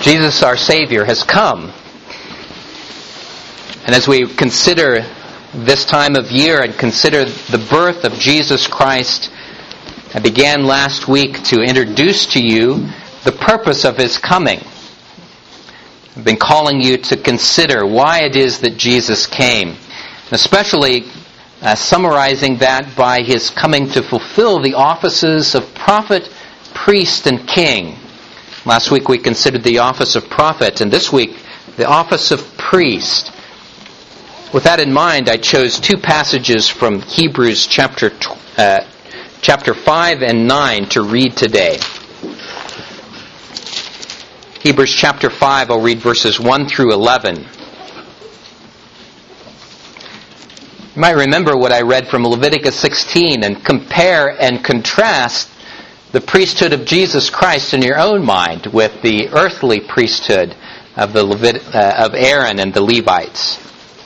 Jesus, our Savior, has come. And as we consider this time of year and consider the birth of Jesus Christ, I began last week to introduce to you the purpose of His coming. I've been calling you to consider why it is that Jesus came, especially summarizing that by His coming to fulfill the offices of prophet, priest, and king. Last week we considered the office of prophet, and this week the office of priest. With that in mind, I chose two passages from Hebrews chapter 5 and 9 to read today. Hebrews chapter 5, I'll read verses 1 through 11. You might remember what I read from Leviticus 16 and compare and contrast the priesthood of Jesus Christ in your own mind with the earthly priesthood of of Aaron and the Levites.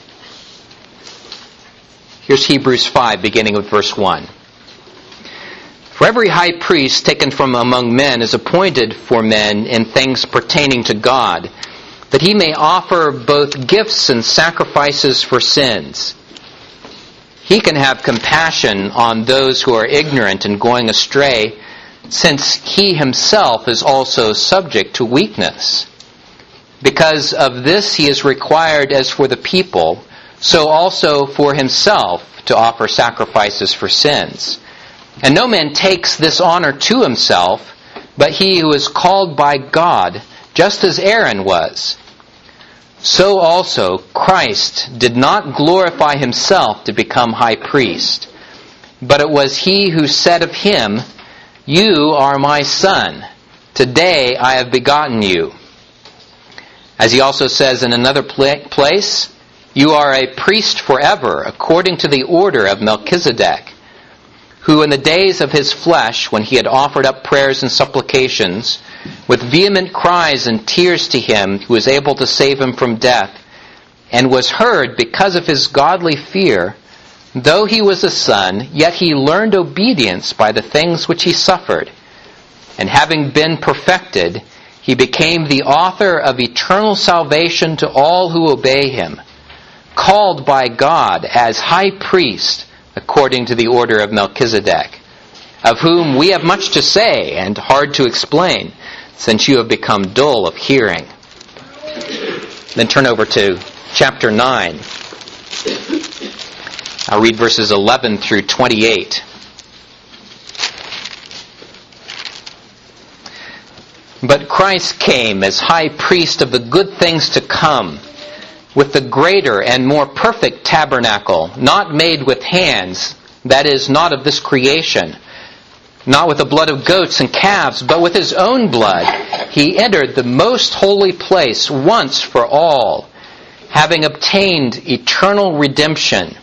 Here's Hebrews 5, beginning with verse 1. For every high priest taken from among men is appointed for men in things pertaining to God, that he may offer both gifts and sacrifices for sins. He can have compassion on those who are ignorant and going astray, since he himself is also subject to weakness. Because of this he is required as for the people, so also for himself to offer sacrifices for sins. And no man takes this honor to himself, but he who is called by God, just as Aaron was. So also Christ did not glorify himself to become high priest, but it was he who said of him, "You are my son. Today I have begotten you." As he also says in another place, "You are a priest forever, according to the order of Melchizedek, who in the days of his flesh, when he had offered up prayers and supplications, with vehement cries and tears to him who was able to save him from death, and was heard because of his godly fear, though he was a son, yet he learned obedience by the things which he suffered. And having been perfected, he became the author of eternal salvation to all who obey him, called by God as high priest according to the order of Melchizedek, of whom we have much to say and hard to explain, since you have become dull of hearing." Then turn over to chapter 9. I'll read verses 11 through 28. But Christ came as high priest of the good things to come, with the greater and more perfect tabernacle, not made with hands, that is, not of this creation, not with the blood of goats and calves, but with his own blood. He entered the most holy place once for all, having obtained eternal redemption.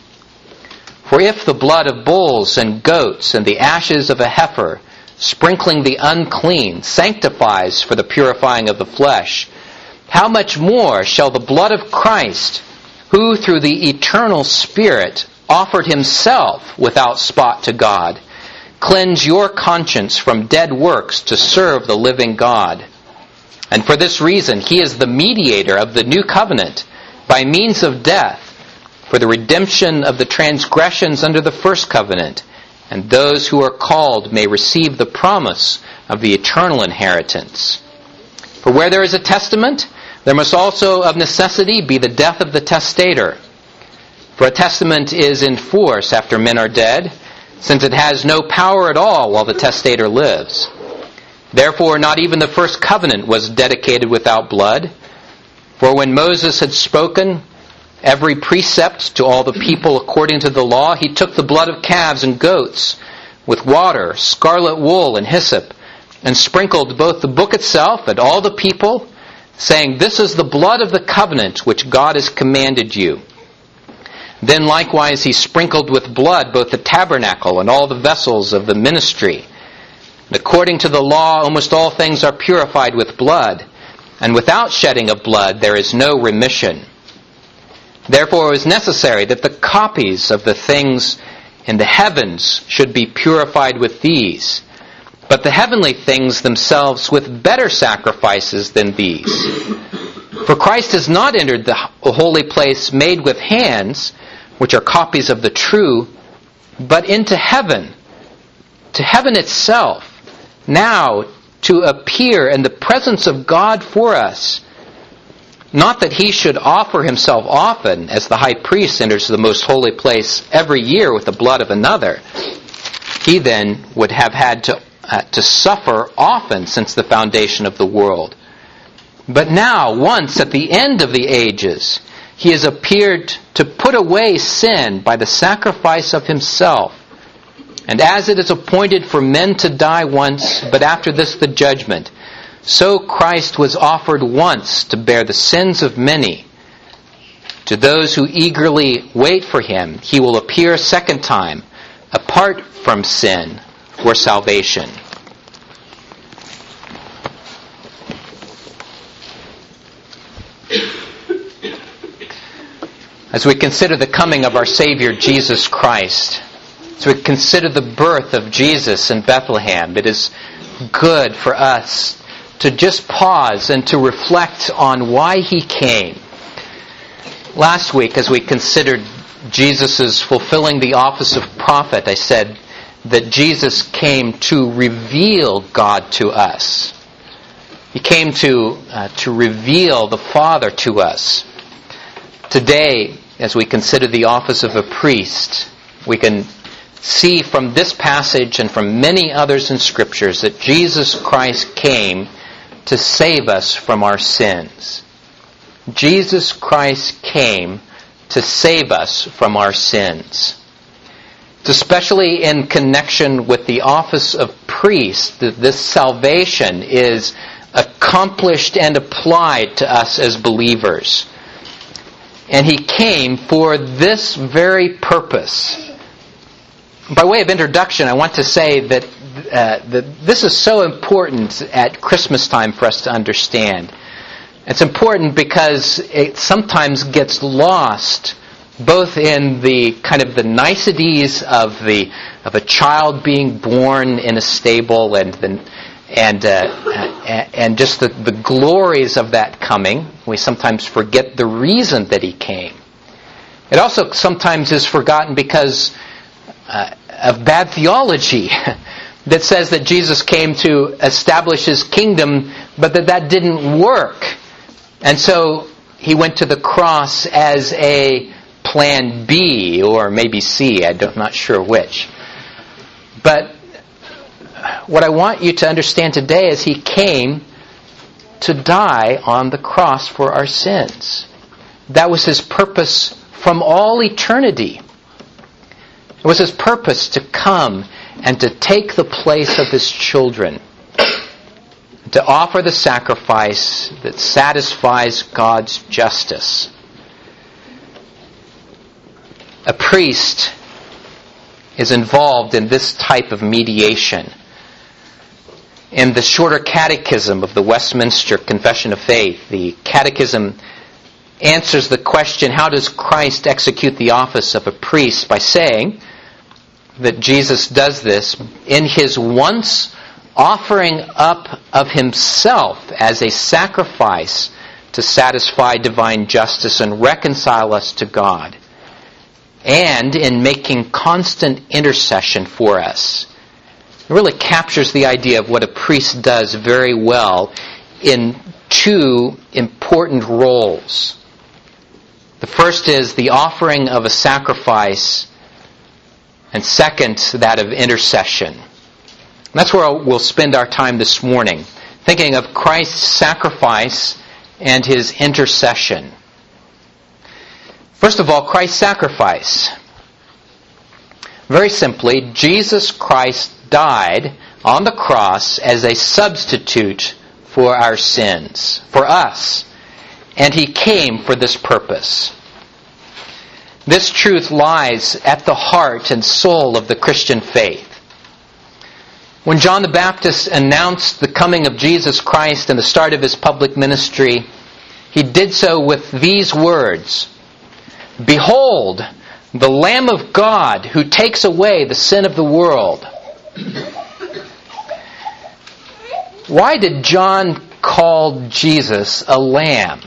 For if the blood of bulls and goats and the ashes of a heifer, sprinkling the unclean, sanctifies for the purifying of the flesh, how much more shall the blood of Christ, who through the eternal Spirit offered himself without spot to God, cleanse your conscience from dead works to serve the living God? And for this reason he is the mediator of the new covenant, by means of death, for the redemption of the transgressions under the first covenant, and those who are called may receive the promise of the eternal inheritance. For where there is a testament, there must also of necessity be the death of the testator. For a testament is in force after men are dead, since it has no power at all while the testator lives. Therefore not even the first covenant was dedicated without blood. For when Moses had spoken every precept to all the people according to the law, he took the blood of calves and goats with water, scarlet wool, and hyssop, and sprinkled both the book itself and all the people, saying, "This is the blood of the covenant which God has commanded you." Then likewise he sprinkled with blood both the tabernacle and all the vessels of the ministry. And according to the law, almost all things are purified with blood, and without shedding of blood there is no remission. Therefore it was necessary that the copies of the things in the heavens should be purified with these. but the heavenly things themselves with better sacrifices than these. For Christ has not entered the holy place made with hands, which are copies of the true, but into heaven, to heaven itself, now to appear in the presence of God for us. Not that he should offer himself often, as the high priest enters the most holy place every year with the blood of another. He then would have had to suffer often since the foundation of the world. But now, once at the end of the ages, he has appeared to put away sin by the sacrifice of himself. And as it is appointed for men to die once, but after this the judgment, so Christ was offered once to bear the sins of many. To those who eagerly wait for him, he will appear a second time, apart from sin, for salvation. As we consider the coming of our Savior Jesus Christ, as we consider the birth of Jesus in Bethlehem, it is good for us to just pause and to reflect on why he came. Last week, as we considered Jesus' fulfilling the office of prophet, I said that Jesus came to reveal God to us. He came to reveal the Father to us. Today, as we consider the office of a priest, we can see from this passage and from many others in Scriptures that Jesus Christ came to save us from our sins. Jesus Christ came to save us from our sins. It's especially in connection with the office of priest that this salvation is accomplished and applied to us as believers. And he came for this very purpose. By way of introduction, I want to say that this is so important at Christmas time for us to understand. It's important because it sometimes gets lost both in the kind of the niceties of a child being born in a stable and just the glories of that coming. We sometimes forget the reason that he came. It also sometimes is forgotten because of bad theology that says that Jesus came to establish his kingdom, but that didn't work. And so he went to the cross as a plan B, or maybe C, I'm not sure which. But what I want you to understand today is he came to die on the cross for our sins. That was his purpose from all eternity. It was his purpose to come and to take the place of his children, to offer the sacrifice that satisfies God's justice. A priest is involved in this type of mediation. In the shorter catechism of the Westminster Confession of Faith, the catechism answers the question, how does Christ execute the office of a priest? By saying that Jesus does this in his once offering up of himself as a sacrifice to satisfy divine justice and reconcile us to God, and in making constant intercession for us. It really captures the idea of what a priest does very well in two important roles. The first is the offering of a sacrifice, and second, that of intercession. And that's where we'll spend our time this morning, thinking of Christ's sacrifice and his intercession. First of all, Christ's sacrifice. Very simply, Jesus Christ died on the cross as a substitute for our sins, for us. And he came for this purpose. This truth lies at the heart and soul of the Christian faith. When John the Baptist announced the coming of Jesus Christ and the start of his public ministry, he did so with these words, "Behold, the Lamb of God who takes away the sin of the world." Why did John call Jesus a lamb?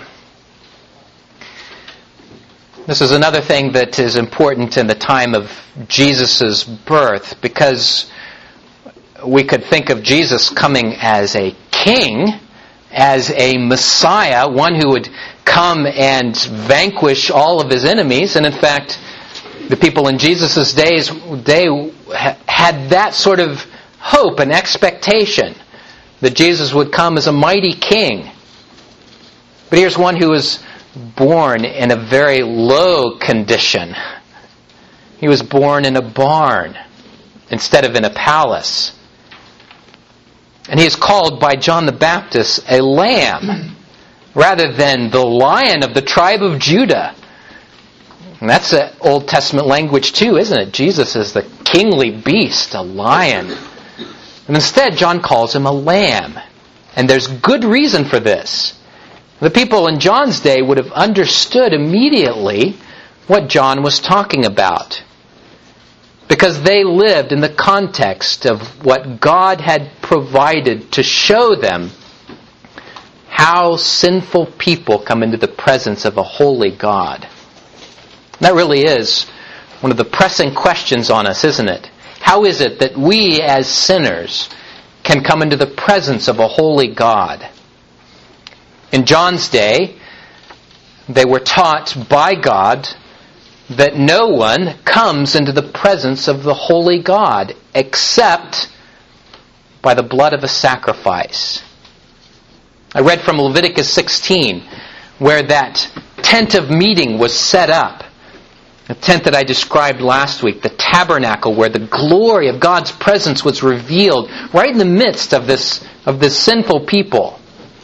This is another thing that is important in the time of Jesus' birth, because we could think of Jesus coming as a king, as a Messiah, one who would come and vanquish all of his enemies. And in fact, the people in Jesus' day had that sort of hope and expectation that Jesus would come as a mighty king. But here's one who was born in a very low condition. He was born in a barn instead of in a palace. And he is called by John the Baptist a lamb rather than the lion of the tribe of Judah. And that's an Old Testament language too, isn't it? Jesus is the kingly beast, a lion. And instead, John calls him a lamb. And there's good reason for this. The people in John's day would have understood immediately what John was talking about, because they lived in the context of what God had provided to show them how sinful people come into the presence of a holy God. That really is one of the pressing questions on us, isn't it? How is it that we as sinners can come into the presence of a holy God? In John's day, they were taught by God that no one comes into the presence of the holy God except by the blood of a sacrifice. I read from Leviticus 16 where that tent of meeting was set up. The tent that I described last week, the tabernacle where the glory of God's presence was revealed right in the midst of this sinful people.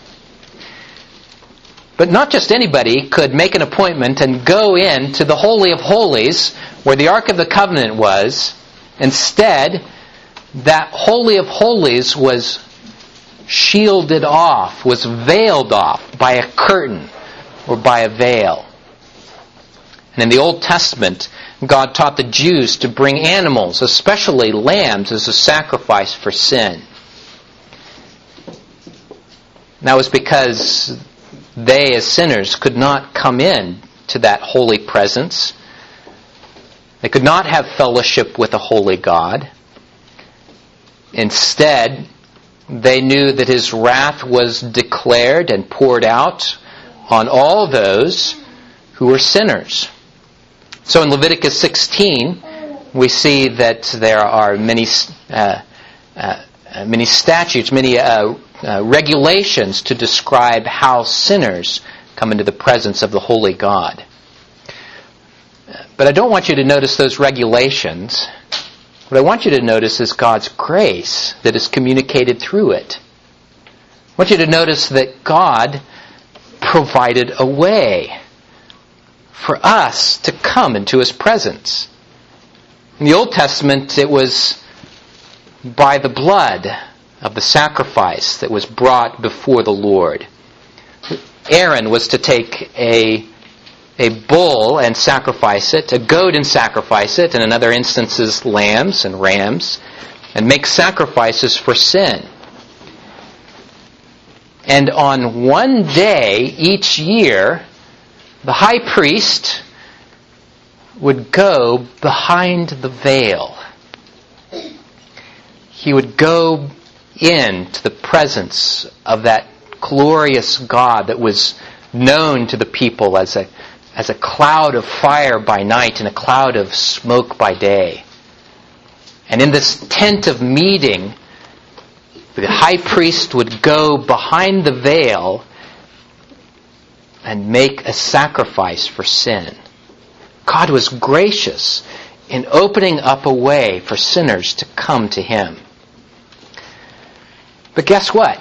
But not just anybody could make an appointment and go into the Holy of Holies where the Ark of the Covenant was. Instead, that Holy of Holies was shielded off, was veiled off by a curtain or by a veil. And in the Old Testament, God taught the Jews to bring animals, especially lambs, as a sacrifice for sin. That was because they, as sinners, could not come in to that holy presence. They could not have fellowship with a holy God. Instead, they knew that His wrath was declared and poured out on all those who were sinners. So in Leviticus 16, we see that there are many statutes, many regulations to describe how sinners come into the presence of the holy God. But I don't want you to notice those regulations. What I want you to notice is God's grace that is communicated through it. I want you to notice that God provided a way for us to come into His presence. In the Old Testament, it was by the blood of the sacrifice that was brought before the Lord. Aaron was to take a bull and sacrifice it, a goat and sacrifice it, and in other instances lambs and rams, and make sacrifices for sin. And on one day each year, the high priest would go behind the veil. He would go into the presence of that glorious God that was known to the people as a cloud of fire by night and a cloud of smoke by day. And in this tent of meeting, the high priest would go behind the veil and make a sacrifice for sin. God was gracious in opening up a way for sinners to come to Him. But guess what?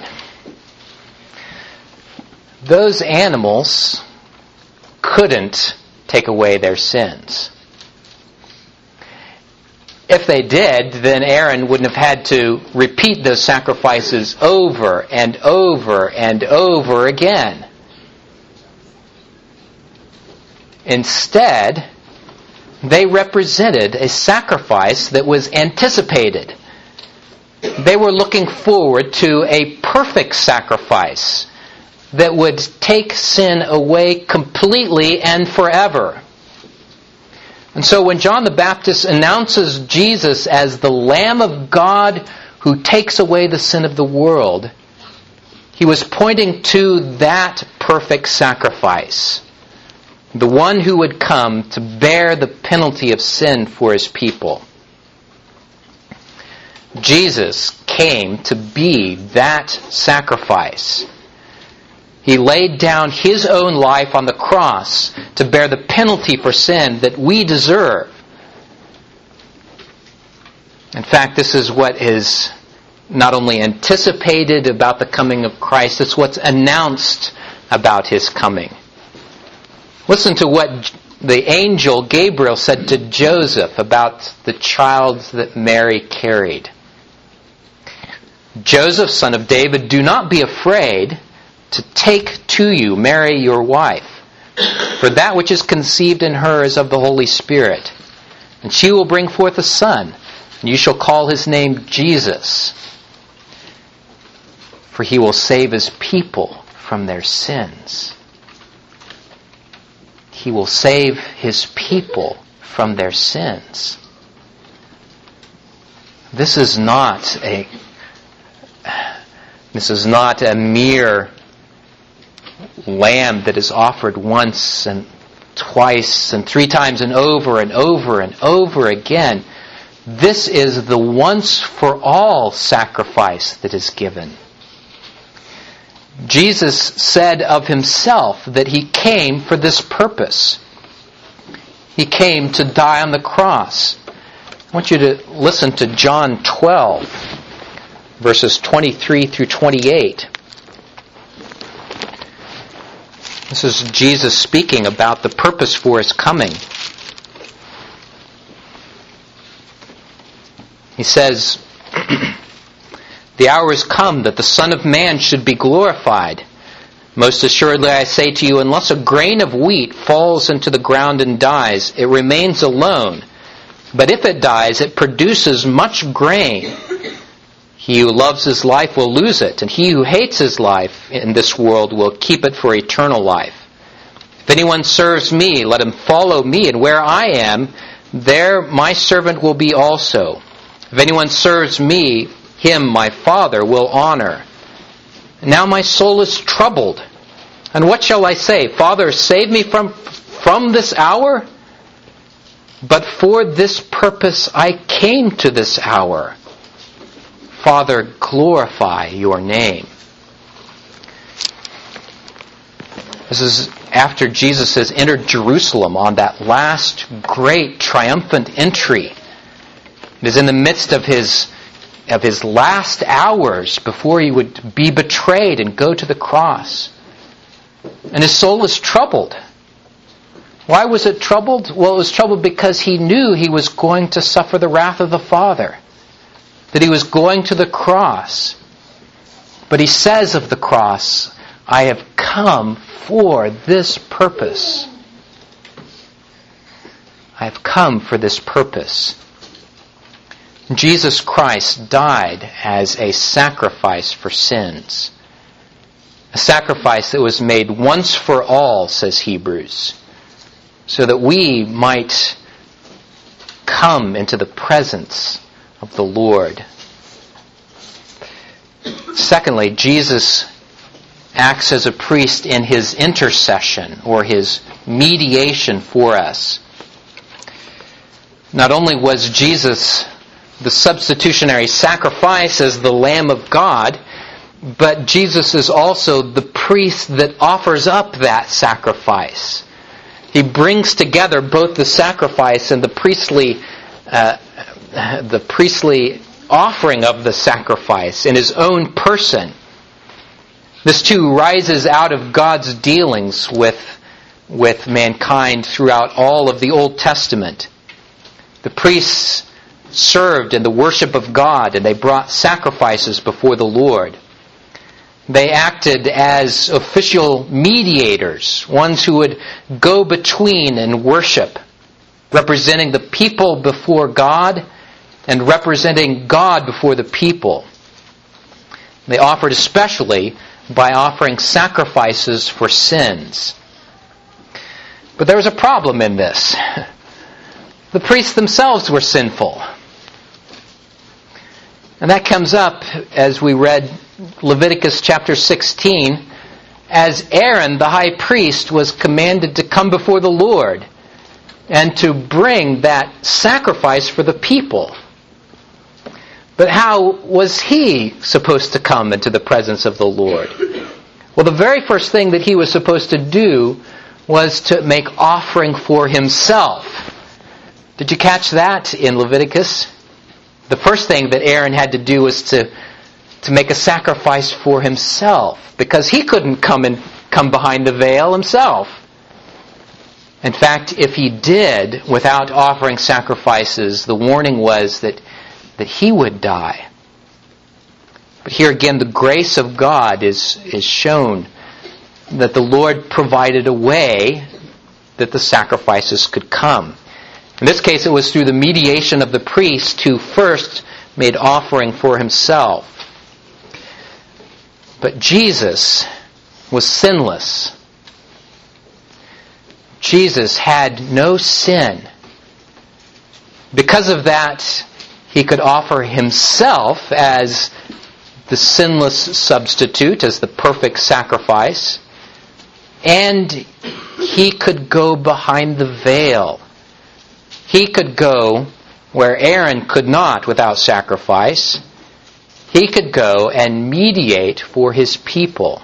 Those animals couldn't take away their sins. If they did, then Aaron wouldn't have had to repeat those sacrifices over and over and over again. Instead, they represented a sacrifice that was anticipated. They were looking forward to a perfect sacrifice that would take sin away completely and forever. And so when John the Baptist announces Jesus as the Lamb of God who takes away the sin of the world, he was pointing to that perfect sacrifice, the one who would come to bear the penalty of sin for his people. Jesus came to be that sacrifice. He laid down his own life on the cross to bear the penalty for sin that we deserve. In fact, this is what is not only anticipated about the coming of Christ, it's what's announced about his coming. Listen to what the angel Gabriel said to Joseph about the child that Mary carried. Joseph, son of David, do not be afraid to take to you Mary your wife, for that which is conceived in her is of the Holy Spirit. And she will bring forth a son, and you shall call his name Jesus, for he will save his people from their sins. He will save his people from their sins. This is not a mere lamb that is offered once and twice and three times and over and over and over again. This is the once-for-all sacrifice that is given. Jesus said of himself that he came for this purpose. He came to die on the cross. I want you to listen to John 12, verses 23 through 28. This is Jesus speaking about the purpose for his coming. He says, "The hour is come that the Son of Man should be glorified. Most assuredly I say to you, unless a grain of wheat falls into the ground and dies, it remains alone. But if it dies, it produces much grain. He who loves his life will lose it, and he who hates his life in this world will keep it for eternal life. If anyone serves me, let him follow me, and where I am, there my servant will be also. If anyone serves me, him my Father will honor. Now my soul is troubled. And what shall I say? Father, save me from this hour? But for this purpose I came to this hour. Father, glorify your name." This is after Jesus has entered Jerusalem on that last great triumphant entry. It is in the midst of his last hours before he would be betrayed and go to the cross. And his soul is troubled. Why was it troubled? Well, it was troubled because he knew he was going to suffer the wrath of the Father, that he was going to the cross. But he says of the cross, "I have come for this purpose." I have come for this purpose. Jesus Christ died as a sacrifice for sins. A sacrifice that was made once for all, says Hebrews, so that we might come into the presence of the Lord. Secondly, Jesus acts as a priest in his intercession or his mediation for us. Not only was Jesus the substitutionary sacrifice as the Lamb of God, but Jesus is also the priest that offers up that sacrifice. He brings together both the sacrifice and the priestly offering of the sacrifice in his own person. This too rises out of God's dealings with mankind throughout all of the Old Testament. The priests served in the worship of God, and they brought sacrifices before the Lord. They acted as official mediators, ones who would go between and worship, representing the people before God and representing God before the people. They offered especially by offering sacrifices for sins. But there was a problem in this. The priests themselves were sinful. And that comes up as we read Leviticus chapter 16, as Aaron, the high priest, was commanded to come before the Lord and to bring that sacrifice for the people. But how was he supposed to come into the presence of the Lord? Well, the very first thing that he was supposed to do was to make offering for himself. Did you catch that in Leviticus? The first thing that Aaron had to do was to make a sacrifice for himself, because he couldn't come behind the veil himself. In fact, if he did without offering sacrifices, the warning was that he would die. But here again, the grace of God is shown, that the Lord provided a way that the sacrifices could come. In this case, it was through the mediation of the priest who first made offering for himself. But Jesus was sinless. Jesus had no sin. Because of that, he could offer himself as the sinless substitute, as the perfect sacrifice. And he could go behind the veil. He could go where Aaron could not without sacrifice. He could go and mediate for his people.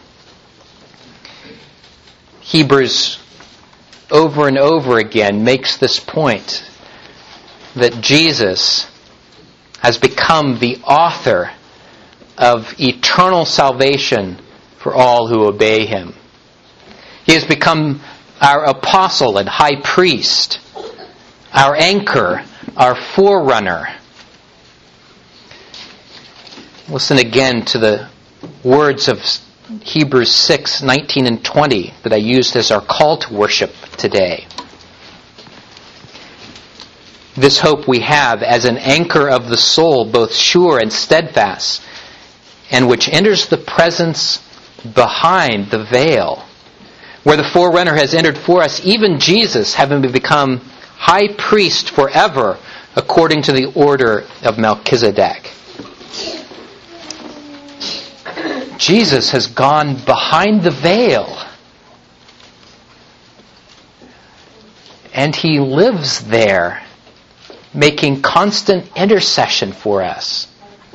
Hebrews over and over again makes this point, that Jesus has become the author of eternal salvation for all who obey him. He has become our apostle and high priest, our anchor, our forerunner. Listen again to the words of Hebrews 6:19 and 20 that I used as our call to worship today. This hope we have as an anchor of the soul, both sure and steadfast, and which enters the presence behind the veil, where the forerunner has entered for us, even Jesus, having become high priest forever, according to the order of Melchizedek. Jesus has gone behind the veil, and he lives there, making constant intercession for us.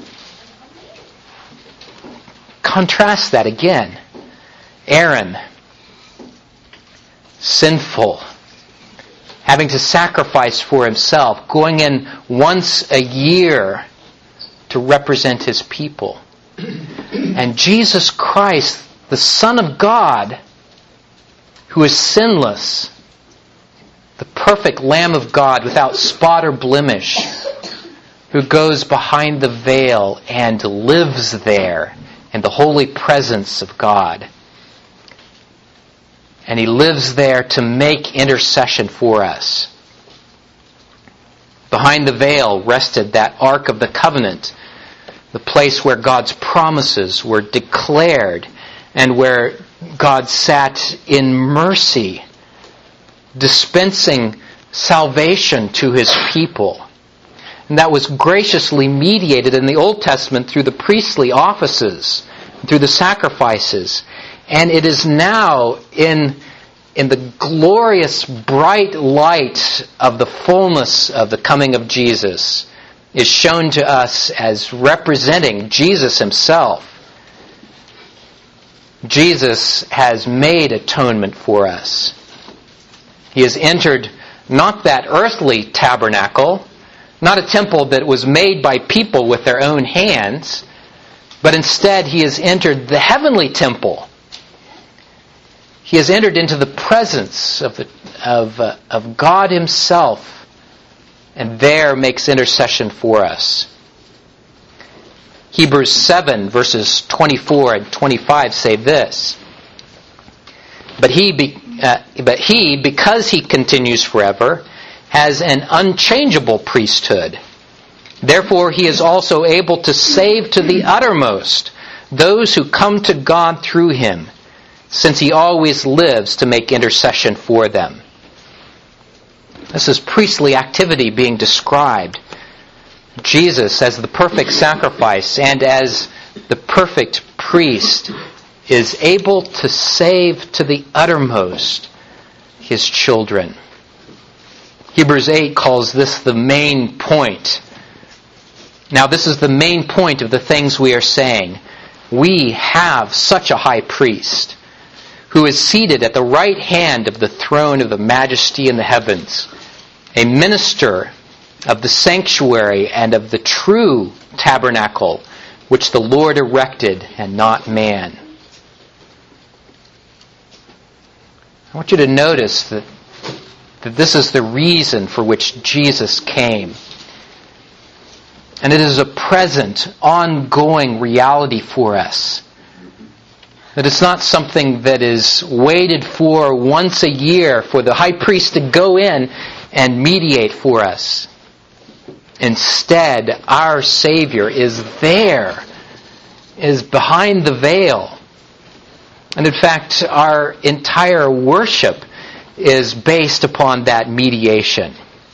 Contrast that again. Aaron, sinful, having to sacrifice for himself, going in once a year to represent his people. And Jesus Christ, the Son of God, who is sinless, the perfect Lamb of God without spot or blemish, who goes behind the veil and lives there in the holy presence of God. And he lives there to make intercession for us. Behind the veil rested that Ark of the Covenant, the place where God's promises were declared and where God sat in mercy, dispensing salvation to his people. And that was graciously mediated in the Old Testament through the priestly offices, through the sacrifices. And it is now in the glorious bright light of the fullness of the coming of Jesus is shown to us as representing Jesus himself. Jesus has made atonement for us. He has entered not that earthly tabernacle, not a temple that was made by people with their own hands, but instead he has entered the heavenly temple. He has entered into the presence of God himself, and there makes intercession for us. Hebrews 7 verses 24 and 25 say this: But he, because he continues forever, has an unchangeable priesthood, Therefore he is also able to save to the uttermost those who come to God through him, since he always lives to make intercession for them. This is priestly activity being described. Jesus, as the perfect sacrifice and as the perfect priest, is able to save to the uttermost his children. Hebrews 8 calls this the main point. Now, this is the main point of the things we are saying. We have such a high priest who is seated at the right hand of the throne of the majesty in the heavens, a minister of the sanctuary and of the true tabernacle, which the Lord erected and not man. I want you to notice that this is the reason for which Jesus came. And it is a present, ongoing reality for us. That it's not something that is waited for once a year for the high priest to go in and mediate for us. Instead, our Savior is there, is behind the veil. And in fact, our entire worship is based upon that mediation.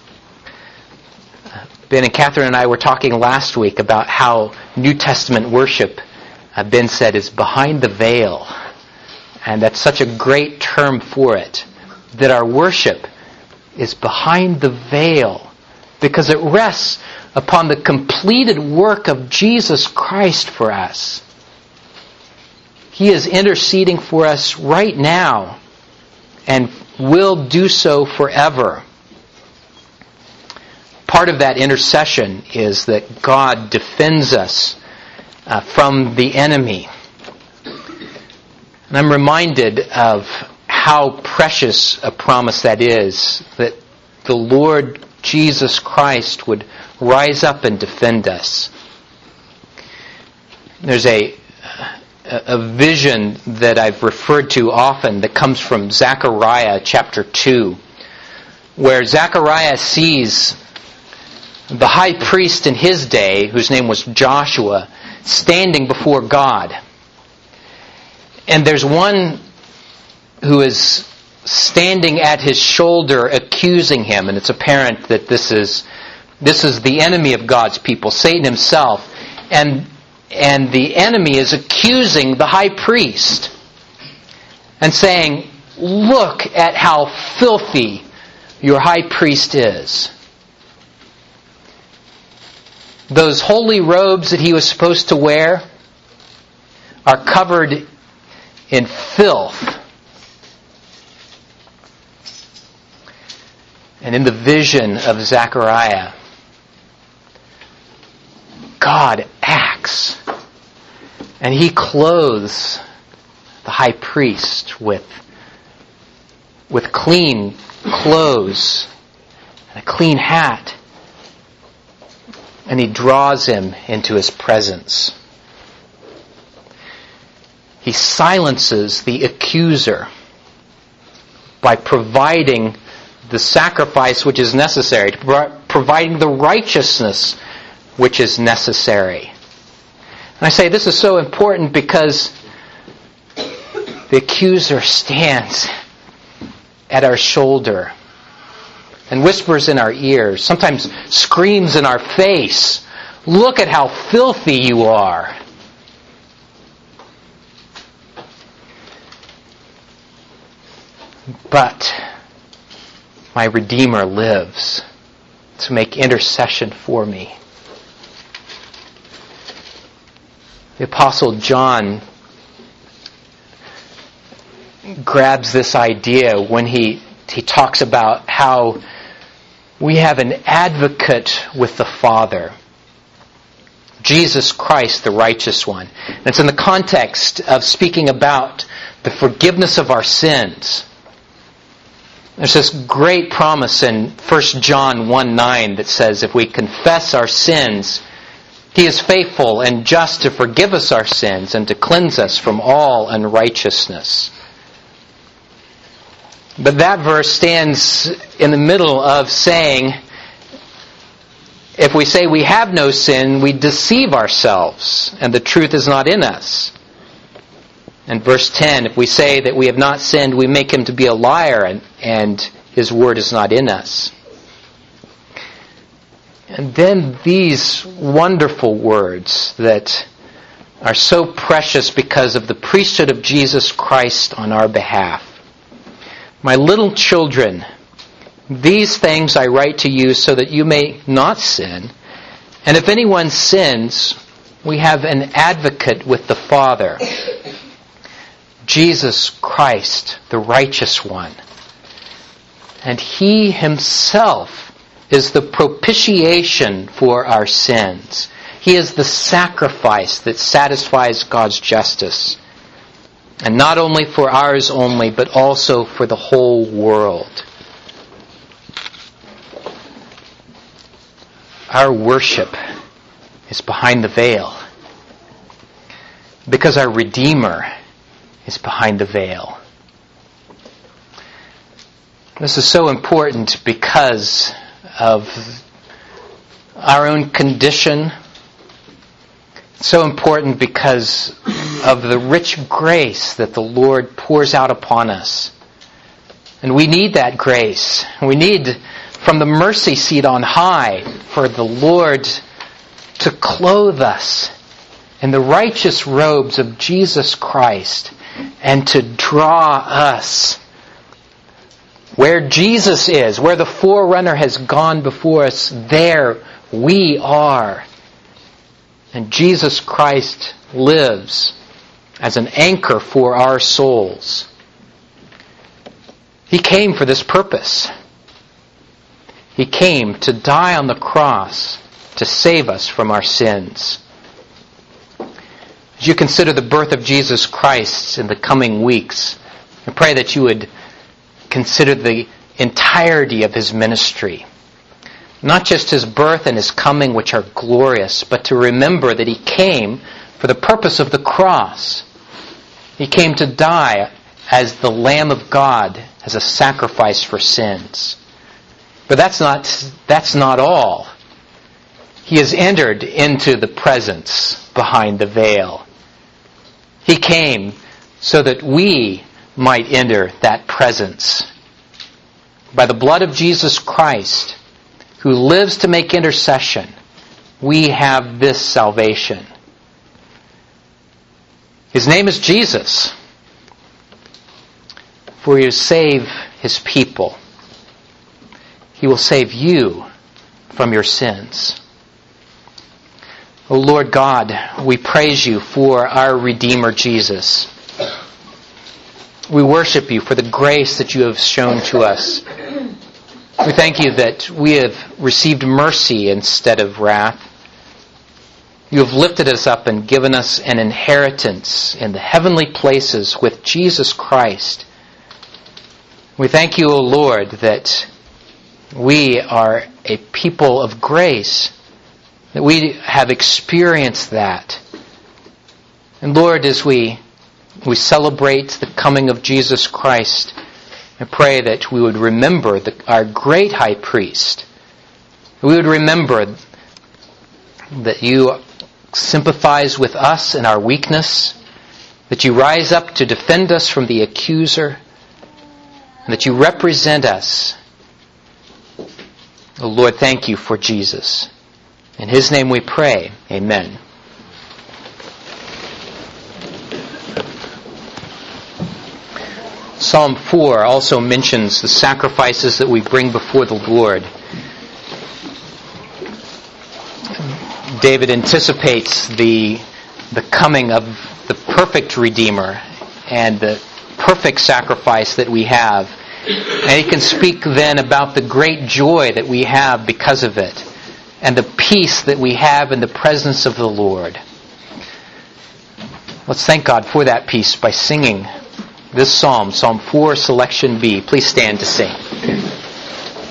Ben and Catherine and I were talking last week about how New Testament worship, Ben said, is behind the veil. And that's such a great term for it. That our worship is behind the veil because it rests upon the completed work of Jesus Christ for us. He is interceding for us right now and will do so forever. Part of that intercession is that God defends us from the enemy. And I'm reminded of how precious a promise that is, that the Lord Jesus Christ would rise up and defend us. There's a vision that I've referred to often that comes from Zechariah chapter 2, where Zechariah sees the high priest in his day, whose name was Joshua, standing before God. And there's one who is standing at his shoulder accusing him, and it's apparent that this is the enemy of God's people, Satan himself. And the enemy is accusing the high priest and saying, "Look at how filthy your high priest is. Those holy robes that he was supposed to wear are covered in filth." And in the vision of Zechariah, God acts. And he clothes the high priest with clean clothes and a clean hat. And he draws him into his presence. He silences the accuser by providing the sacrifice which is necessary, providing the righteousness which is necessary. And I say this is so important because the accuser stands at our shoulder and whispers in our ears, sometimes screams in our face, "Look at how filthy you are." But my Redeemer lives to make intercession for me. The Apostle John grabs this idea when he talks about how we have an advocate with the Father, Jesus Christ, the righteous one. And it's in the context of speaking about the forgiveness of our sins. There's this great promise in 1 John 1:9 that says if we confess our sins, He is faithful and just to forgive us our sins and to cleanse us from all unrighteousness. But that verse stands in the middle of saying If we say we have no sin, we deceive ourselves, and the truth is not in us. And verse 10, if we say that we have not sinned, we make him to be a liar, and his word is not in us. And then these wonderful words that are so precious because of the priesthood of Jesus Christ on our behalf. My little children, these things I write to you so that you may not sin. And if anyone sins, we have an advocate with the Father, Jesus Christ, the righteous one. And he himself is the propitiation for our sins. He is the sacrifice that satisfies God's justice. And not only for ours only, but also for the whole world. Our worship is behind the veil, because our Redeemer is behind the veil. This is so important because of our own condition. So important because of the rich grace that the Lord pours out upon us. And we need that grace. We need from the mercy seat on high for the Lord to clothe us in the righteous robes of Jesus Christ and to draw us where Jesus is, where the forerunner has gone before us. There we are. And Jesus Christ lives as an anchor for our souls. He came for this purpose. He came to die on the cross to save us from our sins. As you consider the birth of Jesus Christ in the coming weeks, I pray that you would consider the entirety of his ministry. Not just his birth and his coming, which are glorious, but to remember that he came for the purpose of the cross. He came to die as the Lamb of God, as a sacrifice for sins. But that's not all. He has entered into the presence behind the veil. He came so that we might enter that presence. By the blood of Jesus Christ, who lives to make intercession, we have this salvation. His name is Jesus, for he will save his people. He will save you from your sins. O Lord God, we praise you for our Redeemer Jesus. We worship you for the grace that you have shown to us. We thank you that we have received mercy instead of wrath. You have lifted us up and given us an inheritance in the heavenly places with Jesus Christ. We thank you, O Lord, that we are a people of grace, that we have experienced that. And Lord, as we celebrate the coming of Jesus Christ, I pray that we would remember our great high priest. We would remember that you sympathize with us in our weakness, that you rise up to defend us from the accuser, and that you represent us. Oh Lord, thank you for Jesus. In his name we pray. Amen. Psalm 4 also mentions the sacrifices that we bring before the Lord. David anticipates the coming of the perfect Redeemer and the perfect sacrifice that we have. And he can speak then about the great joy that we have because of it, and the peace that we have in the presence of the Lord. Let's thank God for that peace by singing this psalm, Psalm 4, Selection B. Please stand to sing.